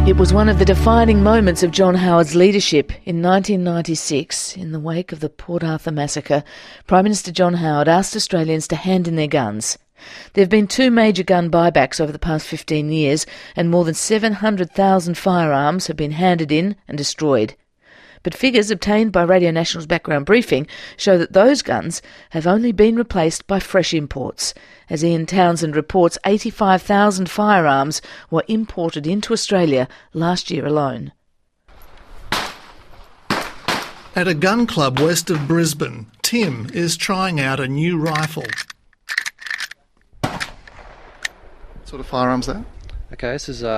It was one of the defining moments of John Howard's leadership. In 1996, in the wake of the Port Arthur massacre, Prime Minister John Howard asked Australians to hand in their guns. There have been 2 major gun buybacks over the past 15 years, and more than 700,000 firearms have been handed in and destroyed. But figures obtained by Radio National's Background Briefing show that those guns have only been replaced by fresh imports. As Ian Townsend reports, 85,000 firearms were imported into Australia last year alone. At a gun club west of Brisbane, Tim is trying out a new rifle. What sort of firearms that? Okay, this is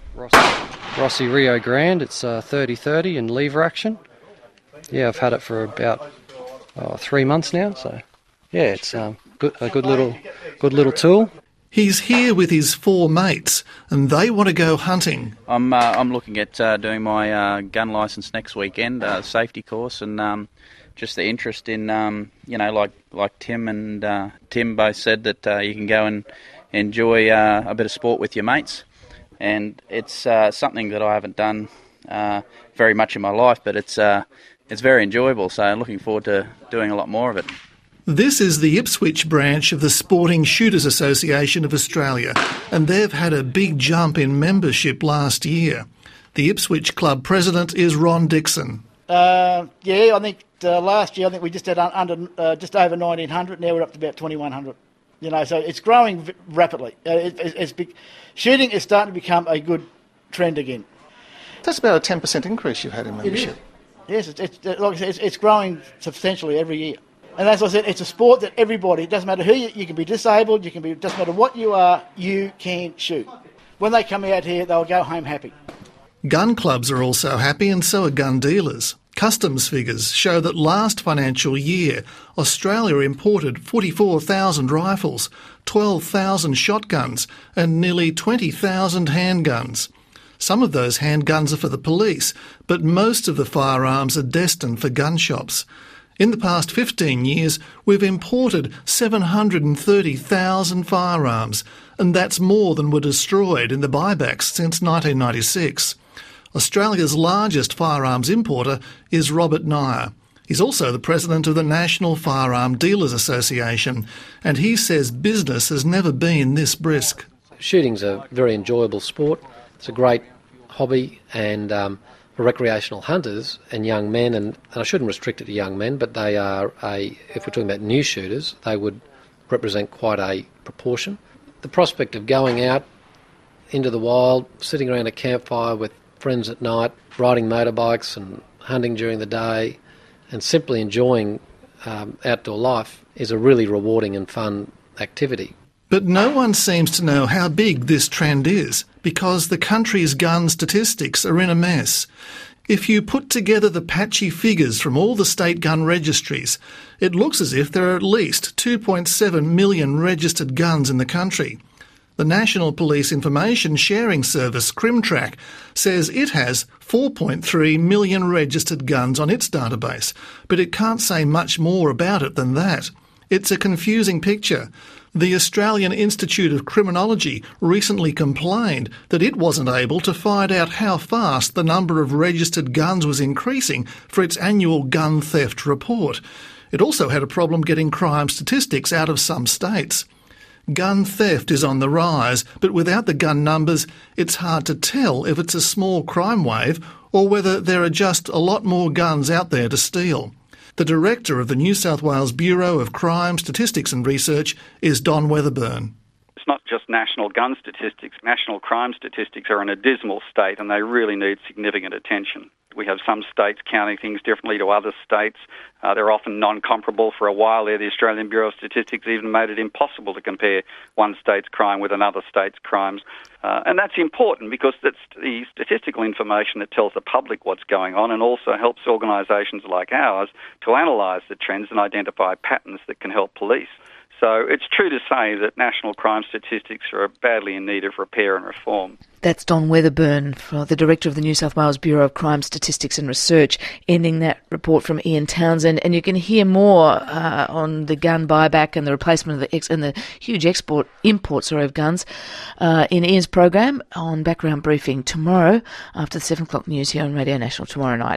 Rossi Rio Grande. It's 30-30 and lever action. Yeah, I've had it for about 3 months now. So, yeah, it's a good little tool. He's here with his 4 mates, and they want to go hunting. I'm looking at doing my gun licence next weekend, safety course, and just the interest in like Tim and Tim both said that you can go and enjoy a bit of sport with your mates. And it's something that I haven't done very much in my life, but it's very enjoyable, so I'm looking forward to doing a lot more of it. This is the Ipswich branch of the Sporting Shooters Association of Australia, and they've had a big jump in membership last year. The Ipswich Club president is Ron Dixon. I think last year we just had just over 1,900, now we're up to about 2,100. So it's growing rapidly. Shooting is starting to become a good trend again. That's about a 10% increase you've had in membership. Yes, it's growing substantially every year. And as I said, it's a sport that everybody, it doesn't matter who you can be disabled, doesn't matter what you are, you can shoot. When they come out here, they'll go home happy. Gun clubs are also happy, and so are gun dealers. Customs figures show that last financial year, Australia imported 44,000 rifles, 12,000 shotguns and nearly 20,000 handguns. Some of those handguns are for the police, but most of the firearms are destined for gun shops. In the past 15 years, we've imported 730,000 firearms, and that's more than were destroyed in the buybacks since 1996. Australia's largest firearms importer is Robert Nyer. He's also the president of the National Firearm Dealers Association, and he says business has never been this brisk. Shooting's a very enjoyable sport. It's a great hobby, and for recreational hunters and young men, and I shouldn't restrict it to young men, but they are if we're talking about new shooters, they would represent quite a proportion. The prospect of going out into the wild, sitting around a campfire with friends at night, riding motorbikes and hunting during the day, and simply enjoying outdoor life is a really rewarding and fun activity. But no one seems to know how big this trend is, because the country's gun statistics are in a mess. If you put together the patchy figures from all the state gun registries, it looks as if there are at least 2.7 million registered guns in the country. The National Police Information Sharing Service, CrimTrack, says it has 4.3 million registered guns on its database, but it can't say much more about it than that. It's a confusing picture. The Australian Institute of Criminology recently complained that it wasn't able to find out how fast the number of registered guns was increasing for its annual gun theft report. It also had a problem getting crime statistics out of some states. Gun theft is on the rise, but without the gun numbers, it's hard to tell if it's a small crime wave or whether there are just a lot more guns out there to steal. The director of the New South Wales Bureau of Crime Statistics and Research is Don Weatherburn. It's not just national gun statistics. National crime statistics are in a dismal state and they really need significant attention. We have some states counting things differently to other states. They're often non-comparable. For a while there, the Australian Bureau of Statistics even made it impossible to compare one state's crime with another state's crimes. And that's important because that's the statistical information that tells the public what's going on and also helps organisations like ours to analyse the trends and identify patterns that can help police. So it's true to say that national crime statistics are badly in need of repair and reform. That's Don Weatherburn, the Director of the New South Wales Bureau of Crime Statistics and Research, ending that report from Ian Townsend. And you can hear more on the gun buyback and the replacement of the huge import of guns in Ian's program on Background Briefing tomorrow after the 7 o'clock news here on Radio National tomorrow night.